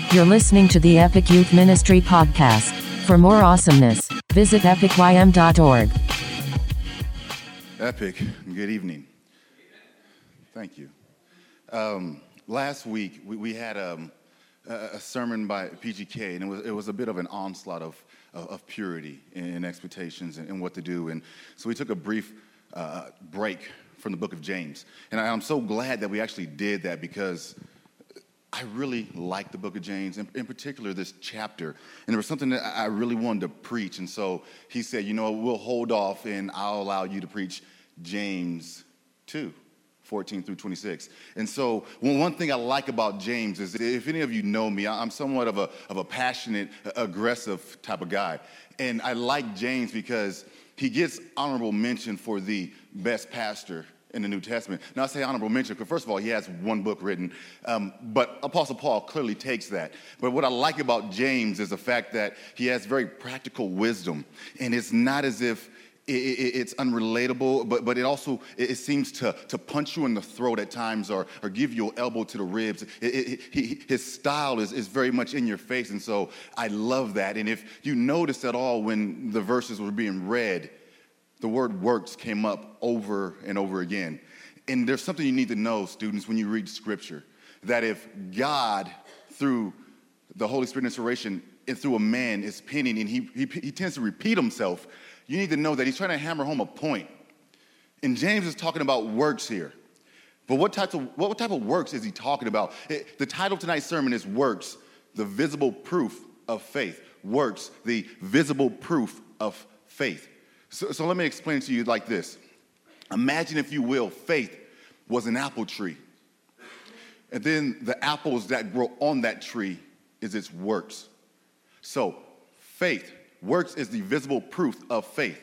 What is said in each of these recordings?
You're listening to the Epic Youth Ministry Podcast. For more awesomeness, visit epicym.org. Epic, good evening. Thank you. Last week, we had a sermon by PGK, and it was a bit of an onslaught of purity and expectations and what to do. And so we took a brief break from the book of James. And I'm so glad that we actually did that, because I really like the book of James, in particular this chapter. And there was something that I really wanted to preach. And so he said, you know, we'll hold off and I'll allow you to preach James 2, 14 through 26. And so one thing I like about James is, if any of you know me, I'm somewhat of a passionate, aggressive type of guy. And I like James because he gets honorable mention for the best pastor in the New Testament. Now, I say honorable mention because, first of all, he has one book written, but Apostle Paul clearly takes that. But what I like about James is the fact that he has very practical wisdom, and it's not as if it's unrelatable, but it also it seems to punch you in the throat at times, or give you an elbow to the ribs. His style is very much in your face, and so I love that. And if you noticed at all when the verses were being read, the word works came up over and over again. And there's something you need to know, students, when you read Scripture, that if God, through the Holy Spirit inspiration and through a man, is penning, and he tends to repeat himself, you need to know that he's trying to hammer home a point. And James is talking about works here. But what type of works is he talking about? The title of tonight's sermon is Works, the Visible Proof of Faith. Works, the visible proof of faith. So let me explain it to you like this. Imagine, if you will, faith was an apple tree. And then the apples that grow on that tree is its works. So faith, works is the visible proof of faith.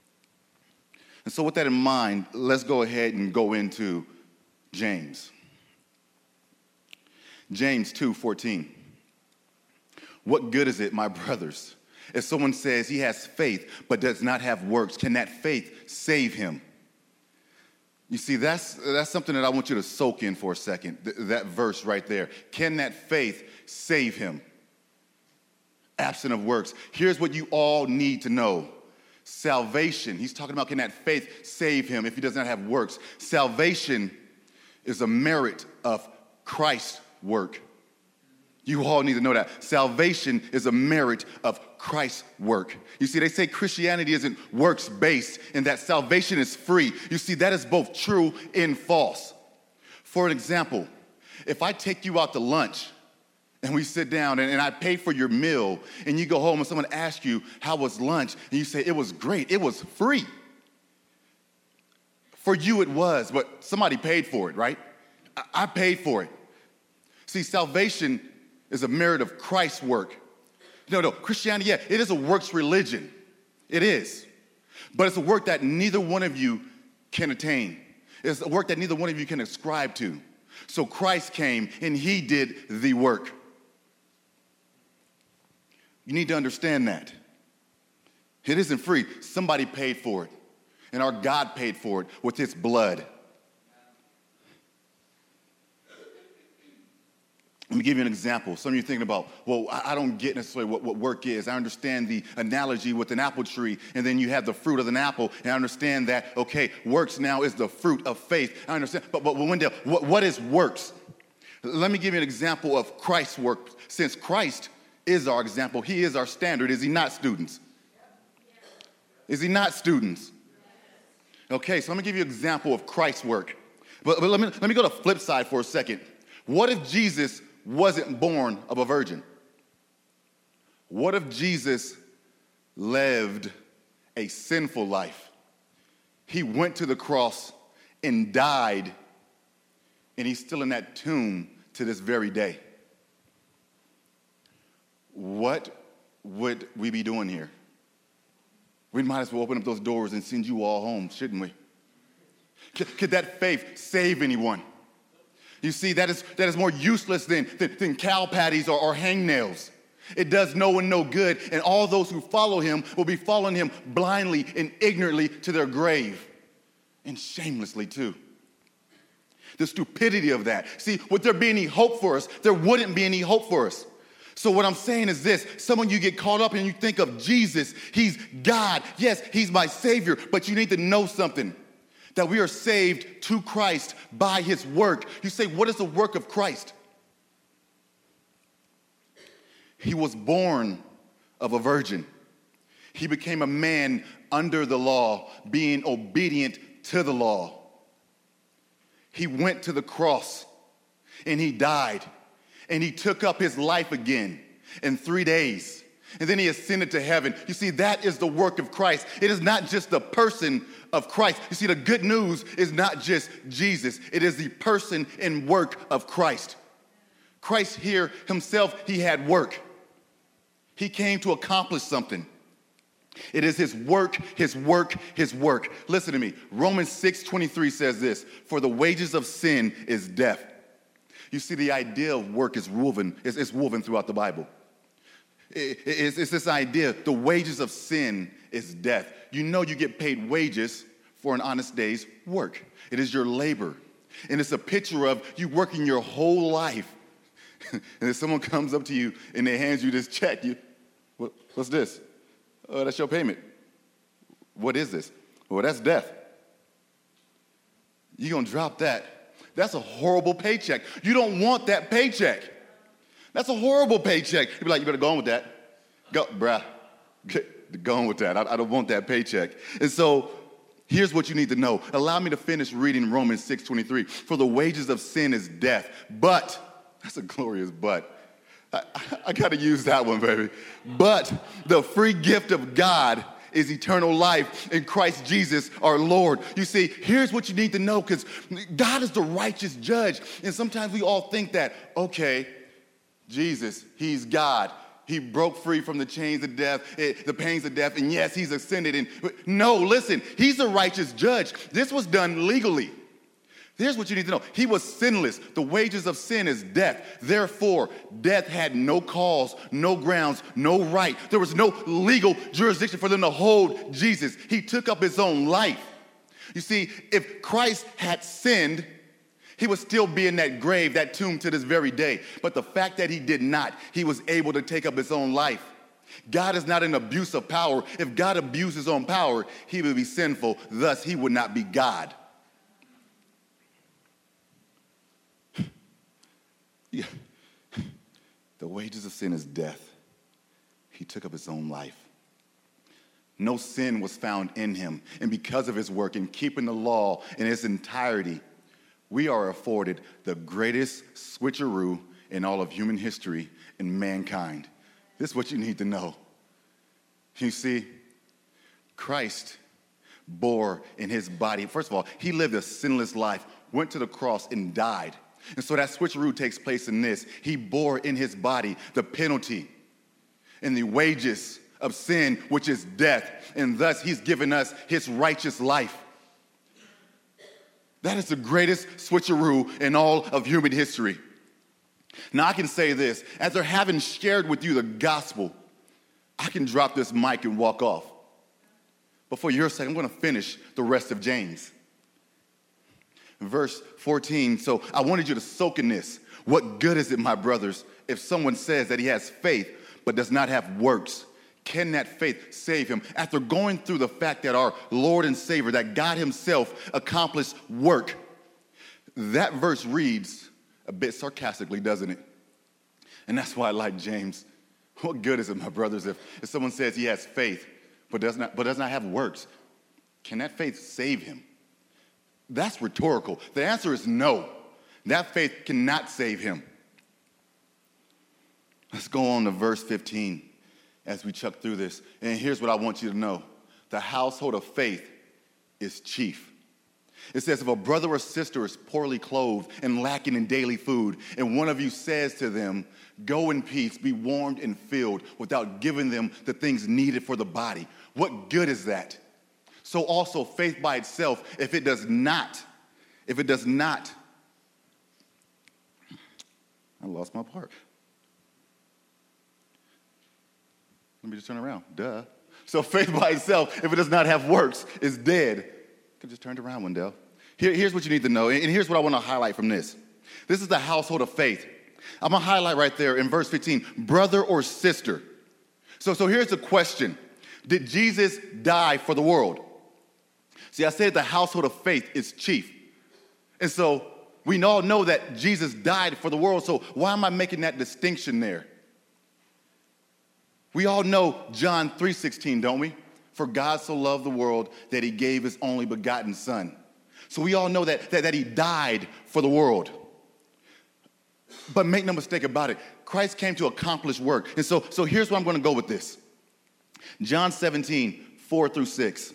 And so with that in mind, let's go ahead and go into James. James 2:14. What good is it, my brothers, if someone says he has faith but does not have works? Can that faith save him? You see, that's something that I want you to soak in for a second, that verse right there. Can that faith save him? Absent of works. Here's what you all need to know. Salvation, he's talking about, can that faith save him if he does not have works? Salvation is a merit of Christ's work. You all need to know that. Salvation is a merit of Christ's work. You see, they say Christianity isn't works-based and that salvation is free. You see, that is both true and false. For an example, if I take you out to lunch and we sit down and I pay for your meal, and you go home and someone asks you, how was lunch? And you say, it was great, it was free. For you it was, but somebody paid for it, right? I paid for it. See, salvation is a merit of Christ's work. No, Christianity, yeah, it is a works religion. It is. But it's a work that neither one of you can attain. It's a work that neither one of you can ascribe to. So Christ came and he did the work. You need to understand that. It isn't free. Somebody paid for it. And our God paid for it with his blood. Let me give you an example. Some of you are thinking about, well, I don't get necessarily what work is. I understand the analogy with an apple tree, and then you have the fruit of an apple, and I understand that, okay, works now is the fruit of faith. I understand, but Wendell, what is works? Let me give you an example of Christ's work. Since Christ is our example, he is our standard, is he not, students? Is he not, students? Okay, so let me give you an example of Christ's work. But let me go to the flip side for a second. What if Jesus wasn't born of a virgin? What if Jesus lived a sinful life? He went to the cross and died, and he's still in that tomb to this very day. What would we be doing here? We might as well open up those doors and send you all home, shouldn't we? Could that faith save anyone? You see, that is more useless than cow patties or hangnails. It does no one no good, and all those who follow him will be following him blindly and ignorantly to their grave, and shamelessly too. The stupidity of that. See, would there be any hope for us? There wouldn't be any hope for us. So what I'm saying is this: some of you get caught up and you think of Jesus. He's God. Yes, he's my Savior, but you need to know something, that we are saved to Christ by his work. You say, what is the work of Christ? He was born of a virgin. He became a man under the law, being obedient to the law. He went to the cross and he died, and he took up his life again in 3 days. And then he ascended to heaven. You see, that is the work of Christ. It is not just the person of Christ. You see, the good news is not just Jesus. It is the person and work of Christ. Christ here himself, he had work. He came to accomplish something. It is his work, his work, his work. Listen to me. Romans 6:23 says this: for the wages of sin is death. You see, the idea of work is woven throughout the Bible. It's this idea: the wages of sin is death. You know, you get paid wages for an honest day's work. It is your labor. And it's a picture of you working your whole life. And if someone comes up to you and they hand you this check, what's this? Oh, that's your payment. What is this? Well, that's death. You're going to drop that. That's a horrible paycheck. You don't want that paycheck. That's a horrible paycheck. You'd be like, you better go on with that. Go, bruh. Go on with that. I don't want that paycheck. And so here's what you need to know. Allow me to finish reading Romans 6:23. For the wages of sin is death. But, that's a glorious but. I got to use that one, baby. But the free gift of God is eternal life in Christ Jesus our Lord. You see, here's what you need to know, because God is the righteous judge. And sometimes we all think that, okay, Jesus, he's God. He broke free from the chains of death, the pains of death, and yes, he's ascended. And no, listen, he's a righteous judge. This was done legally. Here's what you need to know. He was sinless. The wages of sin is death. Therefore, death had no cause, no grounds, no right. There was no legal jurisdiction for them to hold Jesus. He took up his own life. You see, if Christ had sinned, he would still be in that grave, that tomb, to this very day. But the fact that he did not, he was able to take up his own life. God is not an abuse of power. If God abused his own power, he would be sinful. Thus, he would not be God. Yeah. The wages of sin is death. He took up his own life. No sin was found in him. And because of his work in keeping the law in its entirety, we are afforded the greatest switcheroo in all of human history and mankind. This is what you need to know. You see, Christ bore in his body. First of all, he lived a sinless life, went to the cross and died. And so that switcheroo takes place in this. He bore in his body the penalty and the wages of sin, which is death. And thus he's given us his righteous life. That is the greatest switcheroo in all of human history. Now I can say this, after having shared with you the gospel, I can drop this mic and walk off. But for your sake, I'm going to finish the rest of James. Verse 14, so I wanted you to soak in this. What good is it, my brothers, if someone says that he has faith but does not have works? Can that faith save him? After going through the fact that our Lord and Savior, that God himself accomplished work, that verse reads a bit sarcastically, doesn't it? And that's why I like James. What good is it, my brothers, if someone says he has faith but does not have works? Can that faith save him? That's rhetorical. The answer is no. That faith cannot save him. Let's go on to verse 15 as we chuck through this. And here's what I want you to know. The household of faith is chief. It says, if a brother or sister is poorly clothed and lacking in daily food, and one of you says to them, go in peace, be warmed and filled, without giving them the things needed for the body, what good is that? So also faith by itself, if it does not, I lost my part. Let me just turn around. Duh. So faith by itself, if it does not have works, is dead. I could just turned around, Wendell. Here's what you need to know, and here's what I want to highlight from this. This is the household of faith. I'm going to highlight right there in verse 15, brother or sister. So here's the question. Did Jesus die for the world? See, I said the household of faith is chief. And so we all know that Jesus died for the world. So why am I making that distinction there? We all know John 3:16, don't we? For God so loved the world that he gave his only begotten son. So we all know that he died for the world. But make no mistake about it, Christ came to accomplish work. And so here's where I'm going to go with this. John 17:4-6.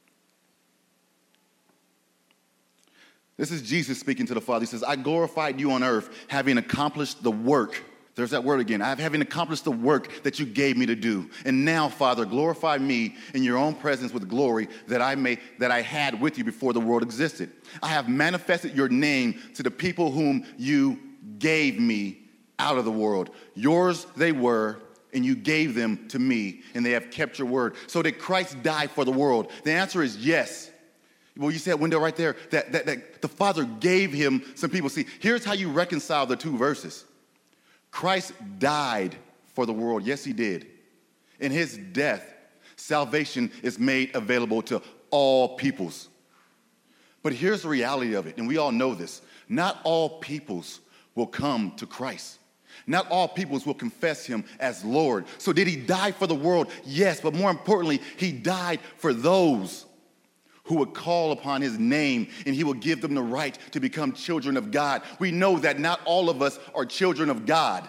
This is Jesus speaking to the Father. He says, I glorified you on earth, having accomplished the work. There's that word again. Having accomplished the work that you gave me to do. And now, Father, glorify me in your own presence with glory that I had with you before the world existed. I have manifested your name to the people whom you gave me out of the world. Yours they were, and you gave them to me, and they have kept your word. So did Christ die for the world? The answer is yes. Well, you said, Wendell, right there, that the Father gave him some people. See, here's how you reconcile the two verses. Christ died for the world. Yes, he did. In his death, salvation is made available to all peoples. But here's the reality of it, and we all know this. Not all peoples will come to Christ. Not all peoples will confess him as Lord. So did he die for the world? Yes, but more importantly, he died for those who would call upon his name, and he will give them the right to become children of God. We know that not all of us are children of God.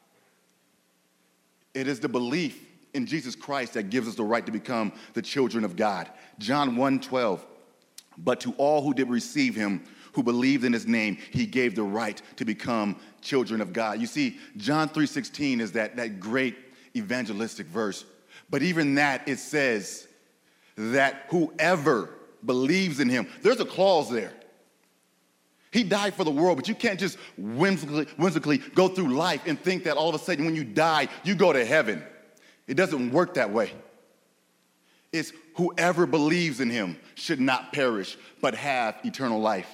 It is the belief in Jesus Christ that gives us the right to become the children of God. John 1:12, but to all who did receive him, who believed in his name, he gave the right to become children of God. You see, John 3:16 is that great evangelistic verse. But even that, it says that whoever believes in him. There's a clause there. He died for the world, but you can't just whimsically go through life and think that all of a sudden when you die, you go to heaven. It doesn't work that way. It's whoever believes in him should not perish, but have eternal life.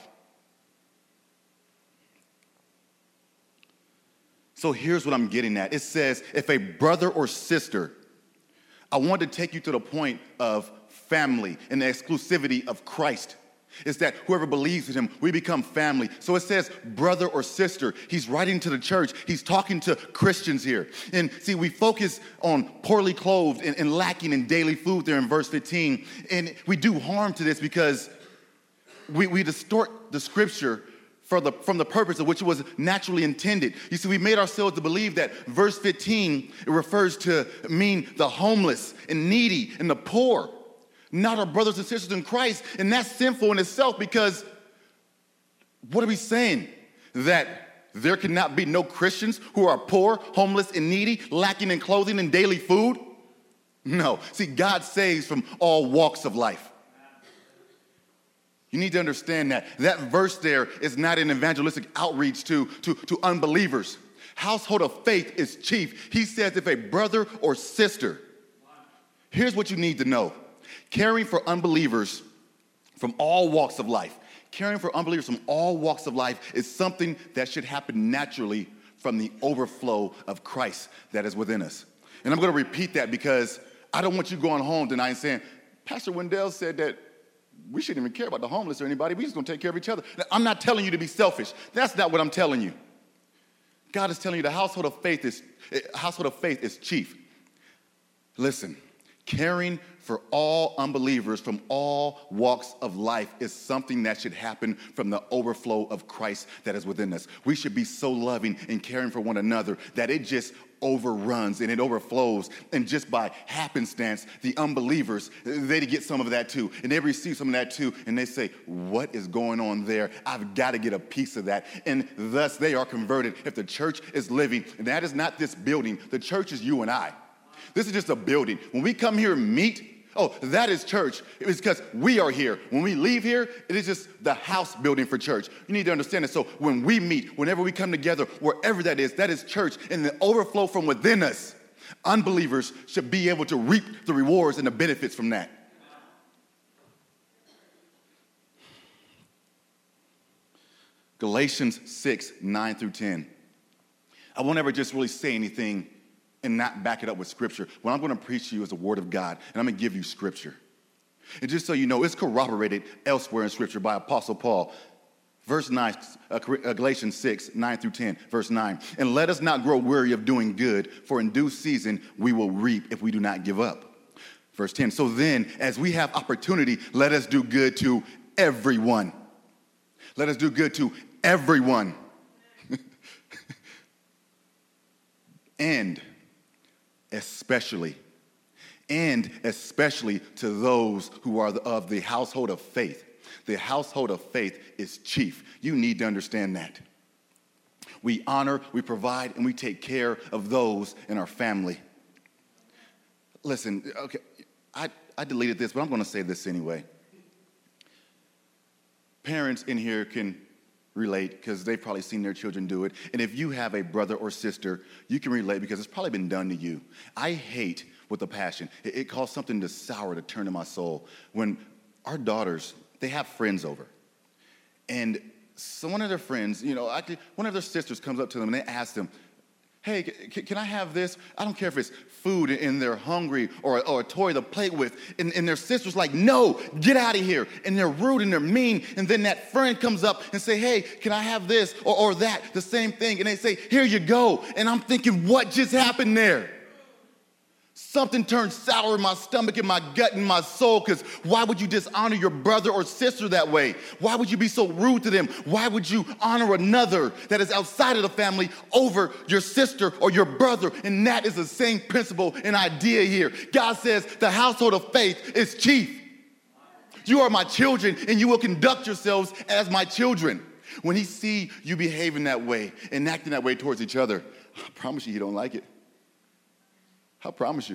So here's what I'm getting at. It says, if a brother or sister, I want to take you to the point of family and the exclusivity of Christ. It's that whoever believes in him, we become family. So it says brother or sister. He's writing to the church. He's talking to Christians here. And see, we focus on poorly clothed and lacking in daily food there in verse 15. And we do harm to this because we distort the scripture from the purpose of which it was naturally intended. You see, we made ourselves to believe that verse 15, it refers to mean the homeless and needy and the poor, not our brothers and sisters in Christ. And that's sinful in itself because what are we saying? That there cannot be no Christians who are poor, homeless, and needy, lacking in clothing and daily food? No. See, God saves from all walks of life. You need to understand that. That verse there is not an evangelistic outreach to unbelievers. Household of faith is chief. He says if a brother or sister, here's what you need to know. Caring for unbelievers from all walks of life. Caring for unbelievers from all walks of life is something that should happen naturally from the overflow of Christ that is within us. And I'm going to repeat that because I don't want you going home tonight and saying, Pastor Wendell said that we shouldn't even care about the homeless or anybody. We're just going to take care of each other. Now, I'm not telling you to be selfish. That's not what I'm telling you. God is telling you the household of faith is chief. Listen, caring for all unbelievers from all walks of life is something that should happen from the overflow of Christ that is within us. We should be so loving and caring for one another that it just overruns and it overflows. And just by happenstance, the unbelievers, they get some of that too. And they receive some of that too. And they say, what is going on there? I've got to get a piece of that. And thus they are converted. If the church is living, and that is not this building, the church is you and I. This is just a building. When we come here and meet, that is church. It's because we are here. When we leave here, it is just the house building for church. You need to understand it. So when we meet, whenever we come together, wherever that is church. And the overflow from within us, unbelievers should be able to reap the rewards and the benefits from that. Galatians 6:9-10. I won't ever just really say anything and not back it up with Scripture. What I'm going to preach to you is the Word of God, and I'm going to give you Scripture. And just so you know, it's corroborated elsewhere in Scripture by Apostle Paul. Verse 9, Galatians 6, 9 through 10, verse 9. And let us not grow weary of doing good, for in due season we will reap if we do not give up. Verse 10, so then, as we have opportunity, let us do good to everyone. Let us do good to everyone. And especially to those who are of the household of faith. The household of faith is chief. You need to understand that. We honor, we provide, and we take care of those in our family. Listen, okay, I deleted this, but I'm going to say this anyway. Parents in here can relate because they've probably seen their children do it. And if you have a brother or sister, you can relate because it's probably been done to you. I hate with a passion. It caused something to sour to turn in my soul when our daughters, they have friends over. And so one of their friends, one of their sisters comes up to them and they ask them, hey, can I have this? I don't care if it's food and they're hungry or a toy to play with. And their sister's like, no, get out of here. And they're rude and they're mean. And then that friend comes up and say, hey, can I have this or that? The same thing. And they say, here you go. And I'm thinking, what just happened there? Something turned sour in my stomach, in my gut, in my soul, because why would you dishonor your brother or sister that way? Why would you be so rude to them? Why would you honor another that is outside of the family over your sister or your brother? And that is the same principle and idea here. God says the household of faith is chief. You are my children, and you will conduct yourselves as my children. When he see you behaving that way and acting that way towards each other, I promise you he don't like it. I promise you.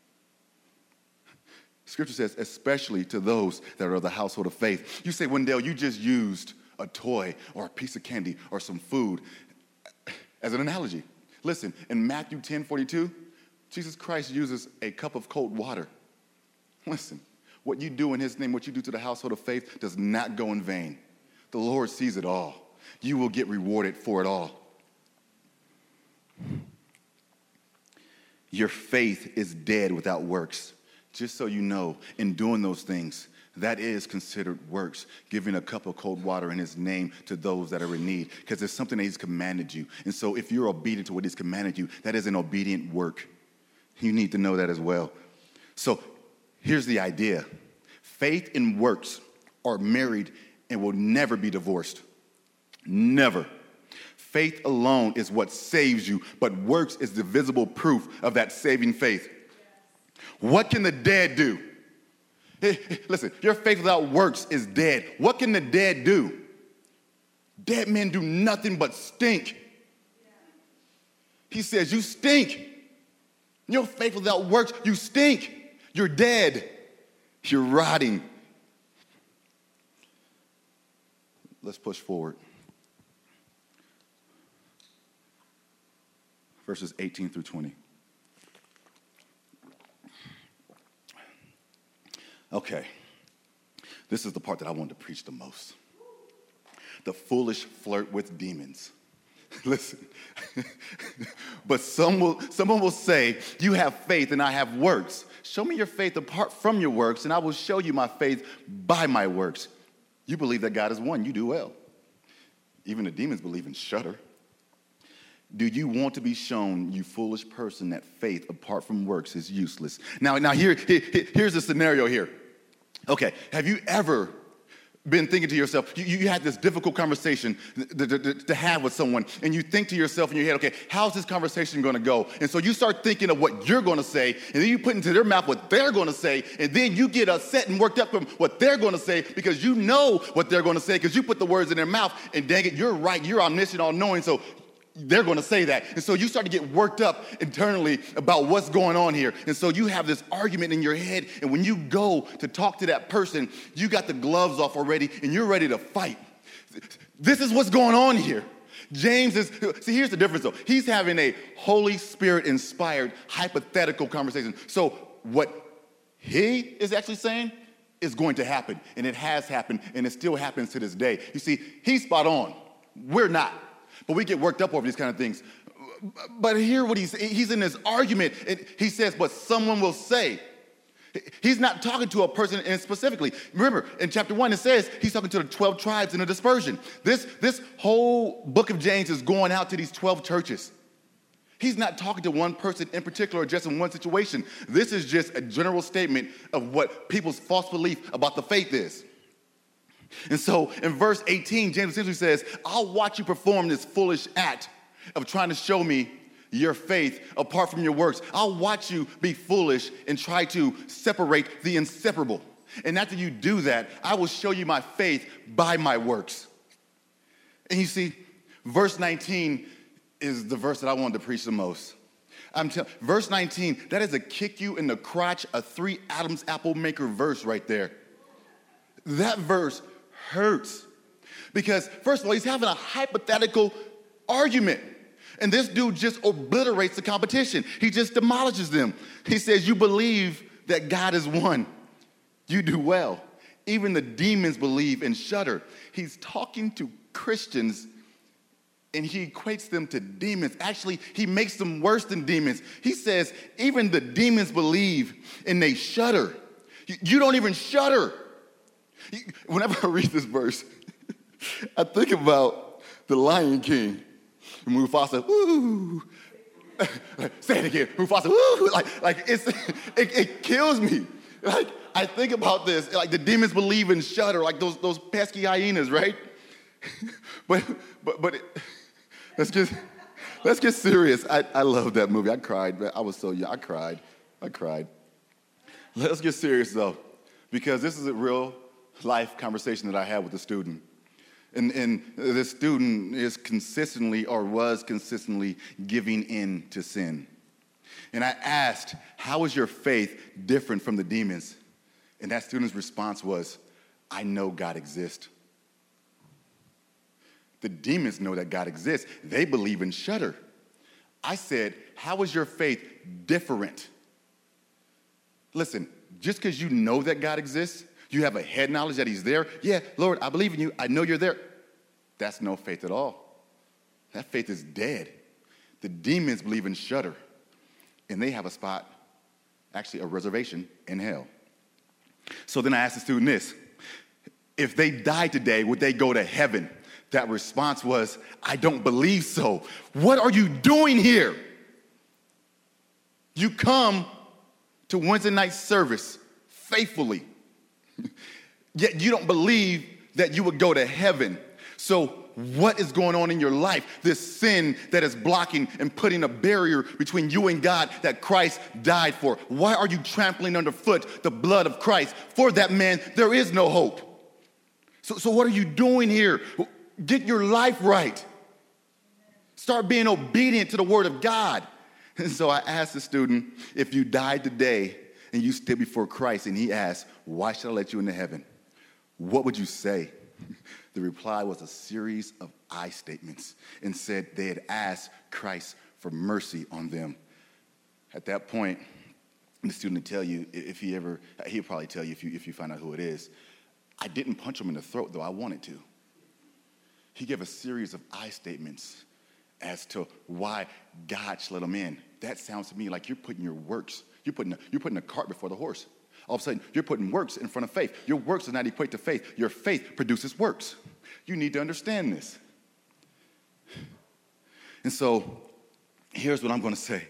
Scripture says, especially to those that are of the household of faith. You say, Wendell, you just used a toy or a piece of candy or some food as an analogy. Listen, in Matthew 10:42, Jesus Christ uses a cup of cold water. Listen, what you do in his name, what you do to the household of faith does not go in vain. The Lord sees it all. You will get rewarded for it all. Your faith is dead without works. Just so you know, in doing those things, that is considered works, giving a cup of cold water in his name to those that are in need, because it's something that he's commanded you. And so if you're obedient to what he's commanded you, that is an obedient work. You need to know that as well. So here's the idea. Faith and works are married and will never be divorced. Never. Faith alone is what saves you, but works is the visible proof of that saving faith. What can the dead do? Listen, your faith without works is dead. What can the dead do? Dead men do nothing but stink. He says, you stink. Your faith without works, you stink. You're dead. You're rotting. Let's push forward. Verses 18 through 20. Okay, this is the part that I wanted to preach the most. The foolish flirt with demons. Listen, but someone will say, you have faith and I have works. Show me your faith apart from your works, and I will show you my faith by my works. You believe that God is one, you do well. Even the demons believe and shudder. Do you want to be shown, you foolish person, that faith apart from works is useless? Now here's the scenario here. Okay, have you ever been thinking to yourself, you had this difficult conversation to have with someone, and you think to yourself in your head, okay, how's this conversation going to go? And so you start thinking of what you're going to say, and then you put into their mouth what they're going to say, and then you get upset and worked up from what they're going to say because you know what they're going to say because you put the words in their mouth, and dang it, you're right, you're omniscient, all-knowing, so they're going to say that. And so you start to get worked up internally about what's going on here. And so you have this argument in your head. And when you go to talk to that person, you got the gloves off already and you're ready to fight. This is what's going on here. James is, see, here's the difference though. He's having a Holy Spirit inspired hypothetical conversation. So what he is actually saying is going to happen. And it has happened. And it still happens to this day. You see, he's spot on. We're not. But we get worked up over these kind of things. But hear what he's in this argument. He says, but someone will say. He's not talking to a person specifically. Remember, in chapter 1, it says he's talking to the 12 tribes in the dispersion. This whole book of James is going out to these 12 churches. He's not talking to one person in particular or just in one situation. This is just a general statement of what people's false belief about the faith is. And so in verse 18, James essentially says, I'll watch you perform this foolish act of trying to show me your faith apart from your works. I'll watch you be foolish and try to separate the inseparable. And after you do that, I will show you my faith by my works. And you see, verse 19 is the verse that I wanted to preach the most. Verse 19, that is a kick you in the crotch, a 3 Adam's apple maker verse right there. That verse hurts because, first of all, he's having a hypothetical argument. And this dude just obliterates the competition. He just demolishes them. He says, you believe that God is one. You do well. Even the demons believe and shudder. He's talking to Christians and he equates them to demons. Actually, he makes them worse than demons. He says, even the demons believe and they shudder. You don't even shudder. Whenever I read this verse, I think about the Lion King. And Mufasa, woo. Say it again. Mufasa, woo. It kills me. Like, I think about this. Like, the demons believe and shudder, like those pesky hyenas, right? but let's get serious. I love that movie. I cried. I was so young. I cried. Let's get serious, though, because this is a real life conversation that I had with a student. And this student is consistently or was consistently giving in to sin. And I asked, how is your faith different from the demons? And that student's response was, I know God exists. The demons know that God exists. They believe and shudder. I said, how is your faith different? Listen, just because you know that God exists, you have a head knowledge that he's there. Yeah, Lord, I believe in you. I know you're there. That's no faith at all. That faith is dead. The demons believe and shudder. And they have a spot, actually a reservation in hell. So then I asked the student this. If they died today, would they go to heaven? That response was, I don't believe so. What are you doing here? You come to Wednesday night service faithfully. Yet you don't believe that you would go to heaven. So what is going on in your life? This sin that is blocking and putting a barrier between you and God that Christ died for. Why are you trampling underfoot the blood of Christ? For that man, there is no hope. So what are you doing here? Get your life right. Start being obedient to the word of God. And so I asked the student, if you died today and you stood before Christ and he asked, why should I let you into heaven? What would you say? The reply was a series of I statements and said they had asked Christ for mercy on them. At that point, the student would tell you, he'll probably tell you if you find out who it is. I didn't punch him in the throat, though I wanted to. He gave a series of I statements as to why God should let him in. That sounds to me like you're putting your works, you're putting a cart before the horse. All of a sudden, you're putting works in front of faith. Your works does not equate to faith. Your faith produces works. You need to understand this. And so, here's what I'm going to say.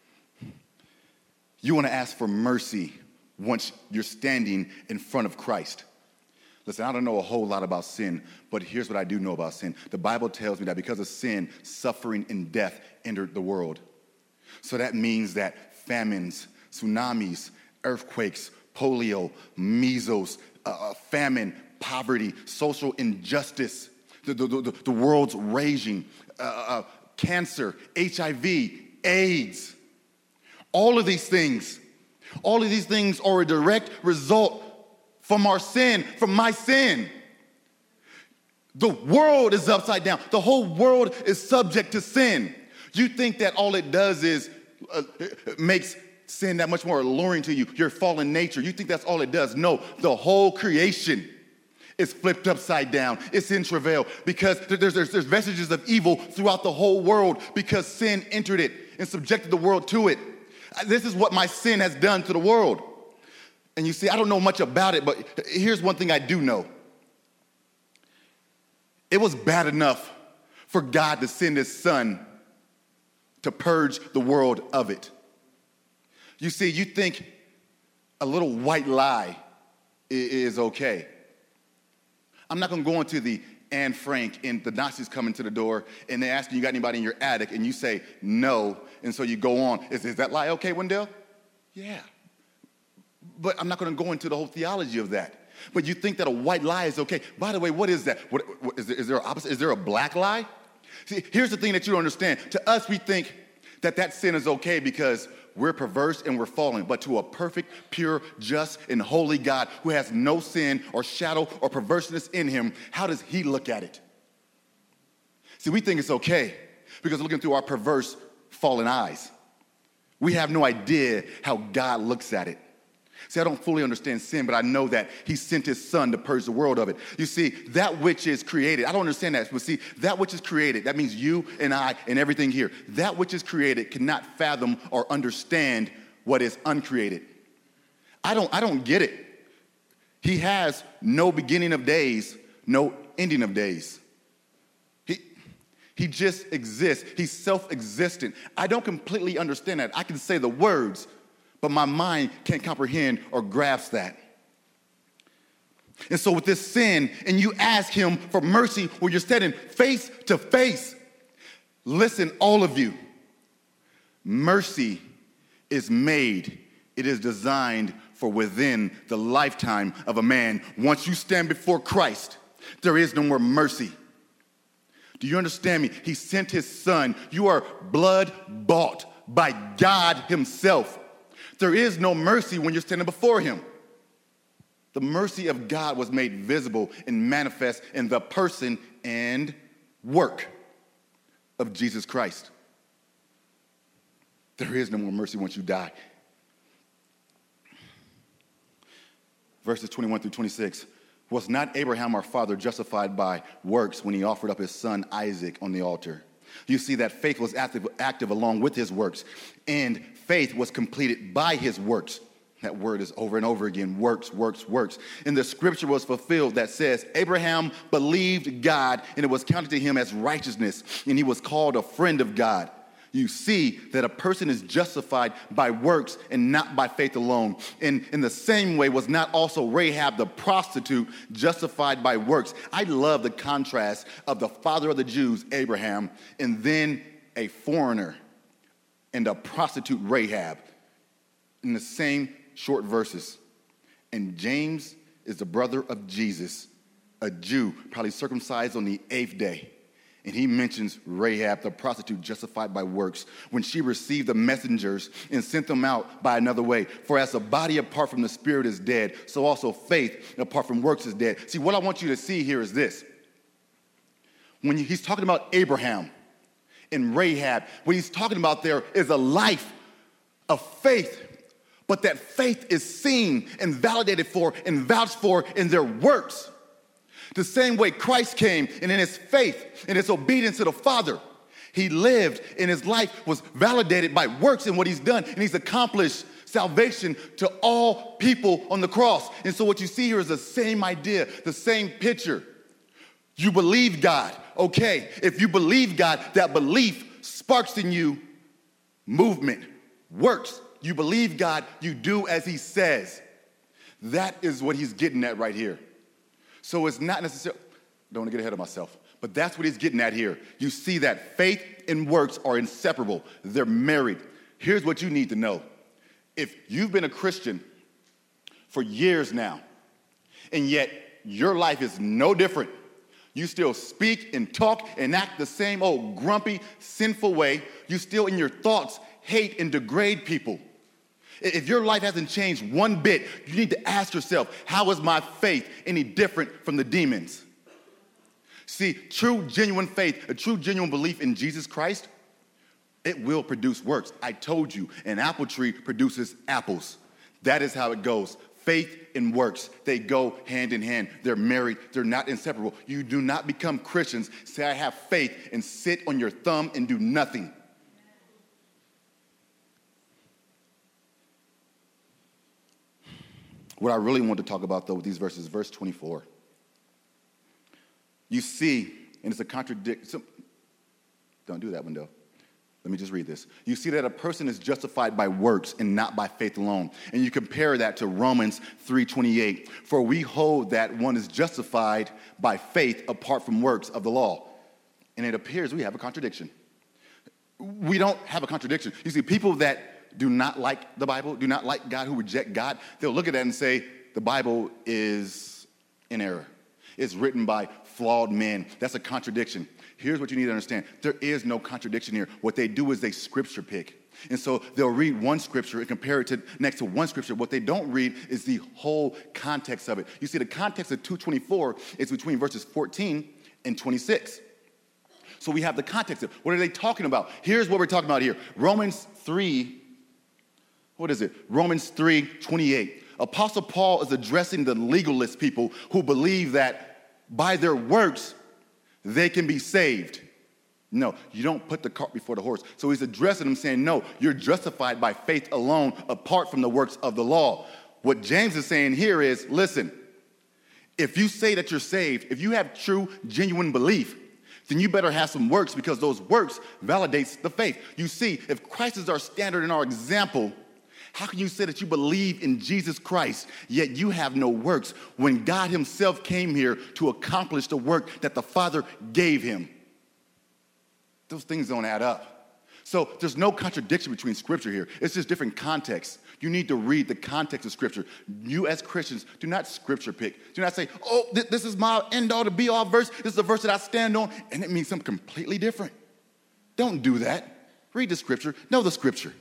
You want to ask for mercy once you're standing in front of Christ. Listen, I don't know a whole lot about sin, but here's what I do know about sin. The Bible tells me that because of sin, suffering and death entered the world. So that means that famines, tsunamis, earthquakes, polio, measles, famine, poverty, social injustice, the world's raging, cancer, HIV, AIDS. All of these things are a direct result from our sin, from my sin. The world is upside down. The whole world is subject to sin. You think that all it does is makes sin that much more alluring to you, your fallen nature. You think that's all it does. No, the whole creation It's flipped upside down. It's in travail because there's vestiges of evil throughout the whole world because sin entered it and subjected the world to it. This is what my sin has done to the world. And you see, I don't know much about it, but here's one thing I do know. It was bad enough for God to send his son to purge the world of it. You see, you think a little white lie is okay. I'm not going to go into the Anne Frank and the Nazis coming to the door and they're asking you got anybody in your attic and you say no, and so you go on. Is that lie okay, Wendell? Yeah. But I'm not going to go into the whole theology of that. But you think that a white lie is okay. By the way, what is that? Is there an opposite? Is there a black lie? See, here's the thing that you don't understand. To us, we think that sin is okay because we're perverse and we're fallen. But to a perfect, pure, just, and holy God who has no sin or shadow or perverseness in him, how does he look at it? See, we think it's okay because we're looking through our perverse, fallen eyes. We have no idea how God looks at it. See, I don't fully understand sin, but I know that he sent his son to purge the world of it. You see, that which is created, I don't understand that, but see, that which is created, that means you and I and everything here, that which is created cannot fathom or understand what is uncreated. I don't get it. He has no beginning of days, no ending of days. He just exists. He's self-existent. I don't completely understand that. I can say the words, but my mind can't comprehend or grasp that. And so with this sin, and you ask him for mercy when you're standing face to face, listen, all of you, mercy is made. It is designed for within the lifetime of a man. Once you stand before Christ, there is no more mercy. Do you understand me? He sent his son. You are blood bought by God himself. There is no mercy when you're standing before him. The mercy of God was made visible and manifest in the person and work of Jesus Christ. There is no more mercy once you die. Verses 21 through 26. Was not Abraham our father justified by works when he offered up his son Isaac on the altar? You see that faith was active along with his works, and faith was completed by his works. That word is over and over again, works, works, works. And the scripture was fulfilled that says, Abraham believed God, and it was counted to him as righteousness, and he was called a friend of God. You see that a person is justified by works and not by faith alone. And in the same way, was not also Rahab the prostitute justified by works? I love the contrast of the father of the Jews, Abraham, and then a foreigner and a prostitute, Rahab, in the same short verses. And James is the brother of Jesus, a Jew, probably circumcised on the 8th day. And he mentions Rahab, the prostitute, justified by works, when she received the messengers and sent them out by another way. For as the body apart from the spirit is dead, so also faith apart from works is dead. See, what I want you to see here is this. When he's talking about Abraham and Rahab, what he's talking about there is a life of faith. But that faith is seen and validated for and vouched for in their works. The same way Christ came, and in his faith and his obedience to the Father, he lived and his life was validated by works in what he's done, and he's accomplished salvation to all people on the cross. And so what you see here is the same idea, the same picture. You believe God. Okay, if you believe God, that belief sparks in you movement, works. You believe God, you do as he says. That is what he's getting at right here. So it's not necessarily, don't want to get ahead of myself, but that's what he's getting at here. You see that faith and works are inseparable. They're married. Here's what you need to know. If you've been a Christian for years now, and yet your life is no different, you still speak and talk and act the same old grumpy, sinful way, you still in your thoughts hate and degrade people. If your life hasn't changed one bit, you need to ask yourself, how is my faith any different from the demons? See, true, genuine faith, a true, genuine belief in Jesus Christ, it will produce works. I told you, an apple tree produces apples. That is how it goes. Faith and works, they go hand in hand. They're married. They're not inseparable. You do not become Christians, say, I have faith, and sit on your thumb and do nothing. What I really want to talk about, though, with these verses, verse 24. You see, and it's a contradiction. Don't do that, window. Let me just read this. You see that a person is justified by works and not by faith alone. And you compare that to Romans 3:28. For we hold that one is justified by faith apart from works of the law. And it appears we have a contradiction. We don't have a contradiction. You see, people that do not like the Bible, do not like God, who reject God, they'll look at that and say, the Bible is in error. It's written by flawed men. That's a contradiction. Here's what you need to understand. There is no contradiction here. What they do is they scripture pick. And so they'll read one scripture and compare it to next to one scripture. What they don't read is the whole context of it. You see, the context of 2:24 is between verses 14 and 26. So we have the context of what are they talking about? Here's what we're talking about here. Romans 3:28. Apostle Paul is addressing the legalist people who believe that by their works, they can be saved. No, you don't put the cart before the horse. So he's addressing them saying, no, you're justified by faith alone apart from the works of the law. What James is saying here is, listen, if you say that you're saved, if you have true, genuine belief, then you better have some works because those works validates the faith. You see, if Christ is our standard and our example, how can you say that you believe in Jesus Christ, yet you have no works when God himself came here to accomplish the work that the Father gave him? Those things don't add up. So there's no contradiction between Scripture here. It's just different contexts. You need to read the context of Scripture. You as Christians, do not Scripture pick. Do not say, oh, this is my end-all to be-all verse. This is the verse that I stand on, and it means something completely different. Don't do that. Read the Scripture. Know the Scripture.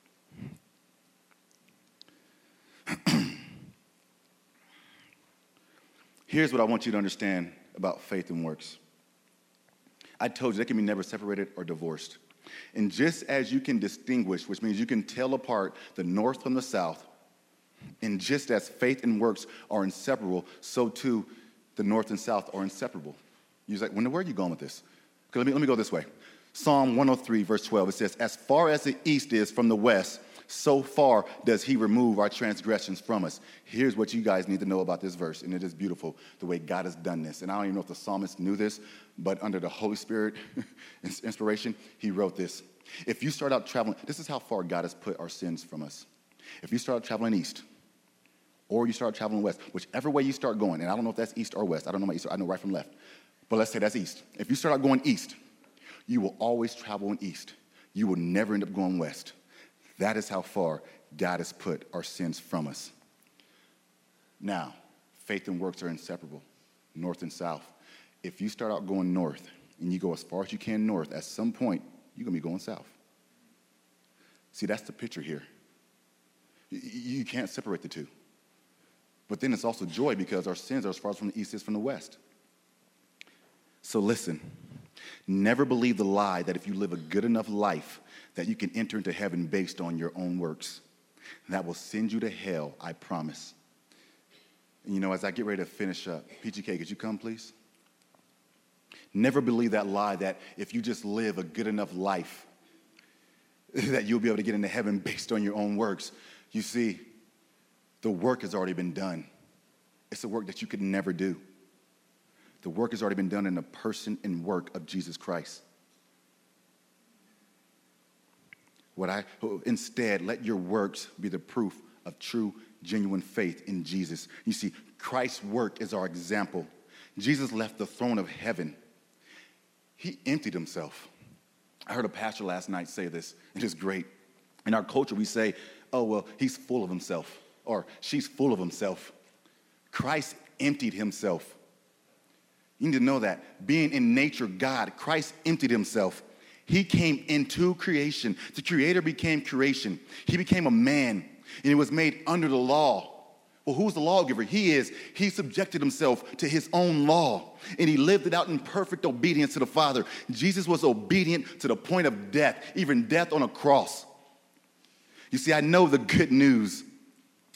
Here's what I want you to understand about faith and works. I told you they can be never separated or divorced. And just as you can distinguish, which means you can tell apart the north from the south, and just as faith and works are inseparable, so too the north and south are inseparable. You're like, where are you going with this? Okay, let me go this way. Psalm 103, verse 12, it says, as far as the east is from the west, so far does he remove our transgressions from us. Here's what you guys need to know about this verse, and it is beautiful the way God has done this. And I don't even know if the psalmist knew this, but under the Holy Spirit inspiration, he wrote this. If you start out traveling, this is how far God has put our sins from us. If you start traveling east, or you start traveling west, whichever way you start going, and I don't know if that's east or west. I don't know my east, I know right from left. But let's say that's east. If you start out going east, you will always travel east. You will never end up going west. That is how far God has put our sins from us. Now, faith and works are inseparable, north and south. If you start out going north and you go as far as you can north, at some point, you're going to be going south. See, that's the picture here. You can't separate the two. But then it's also joy because our sins are as far as from the east as from the west. So listen, never believe the lie that if you live a good enough life, that you can enter into heaven based on your own works. That will send you to hell, I promise. And you know, as I get ready to finish up, PGK, could you come, please? Never believe that lie that if you just live a good enough life, that you'll be able to get into heaven based on your own works. You see, the work has already been done. It's a work that you could never do. The work has already been done in the person and work of Jesus Christ. Instead, let your works be the proof of true, genuine faith in Jesus. You see, Christ's work is our example. Jesus left the throne of heaven. He emptied himself. I heard a pastor last night say this. It is great. In our culture, we say, oh, well, he's full of himself, or she's full of himself. Christ emptied himself. You need to know that. Being in nature God, Christ emptied himself. He came into creation. The Creator became creation. He became a man, and he was made under the law. Well, who's the lawgiver? He is. He subjected himself to his own law, and he lived it out in perfect obedience to the Father. Jesus was obedient to the point of death, even death on a cross. You see, I know the good news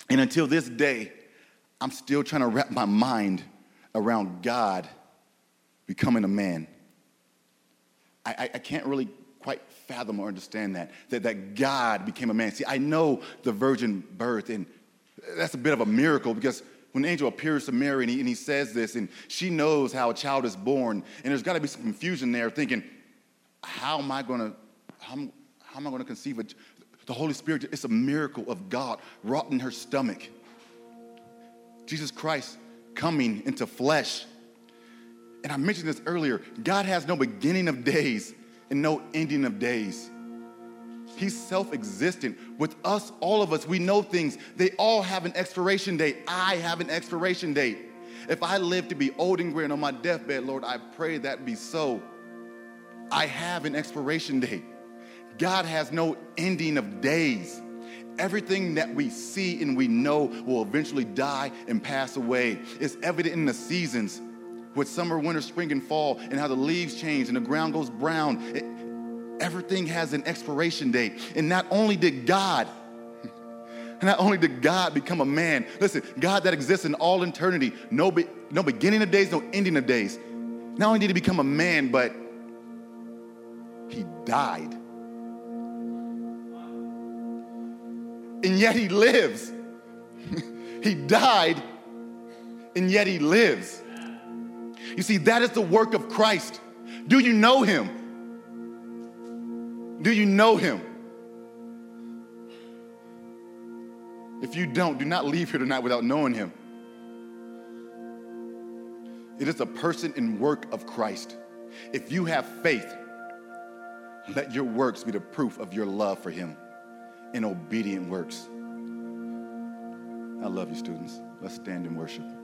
And until this day, I'm still trying to wrap my mind around God becoming a man. I can't really quite fathom or understand that God became a man. See, I know the virgin birth, and that's a bit of a miracle, because when the angel appears to Mary and he says this, and she knows how a child is born, and there's got to be some confusion there, thinking, how am I going to conceive it? The Holy Spirit, it's a miracle of God wrought in her stomach. Jesus Christ coming into flesh. And I mentioned this earlier, God has no beginning of days and no ending of days. He's self-existent. With us, all of us, we know things. They all have an expiration date. I have an expiration date. If I live to be old and gray and on my deathbed, Lord, I pray that be so. I have an expiration date. God has no ending of days. Everything that we see and we know will eventually die and pass away. It's evident in the seasons, with summer, winter, spring, and fall, and how the leaves change and the ground goes brown. Everything has an expiration date. And not only did God become a man, listen, God that exists in all eternity, no beginning of days, no ending of days. Not only did he become a man, but he died. And yet he lives. He died, and yet he lives. You see, that is the work of Christ. Do you know him? Do you know him? If you don't, do not leave here tonight without knowing him. It is a person and work of Christ. If you have faith, let your works be the proof of your love for him in obedient works. I love you, students. Let's stand and worship.